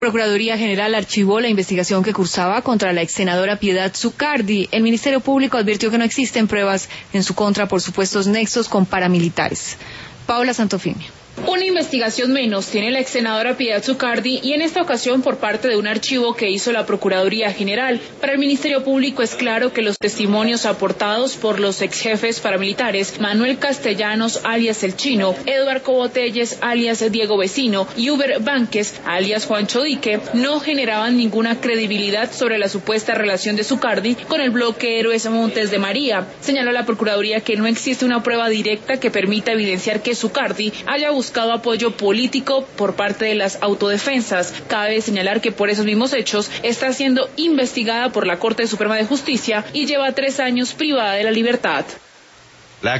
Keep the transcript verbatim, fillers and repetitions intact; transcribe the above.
La Procuraduría General archivó la investigación que cursaba contra la ex senadora Piedad Zucardi. El Ministerio Público advirtió que no existen pruebas en su contra por supuestos nexos con paramilitares. Paula Santofimio. Una investigación menos tiene la ex senadora Piedad Zucardi, y en esta ocasión por parte de un archivo que hizo la Procuraduría General. Para el Ministerio Público es claro que los testimonios aportados por los ex jefes paramilitares Manuel Castellanos, alias El Chino, Eduardo Botelles, alias Diego Vecino, y Uber Vánquez, alias Juancho Dique, no generaban ninguna credibilidad sobre la supuesta relación de Zucardi con el bloque Héroes Montes de María. Señaló la Procuraduría que no existe una prueba directa que permita evidenciar que Zucardi haya buscado apoyo político por parte de las autodefensas. Cabe señalar que por esos mismos hechos está siendo investigada por la Corte Suprema de Justicia y lleva tres años privada de la libertad.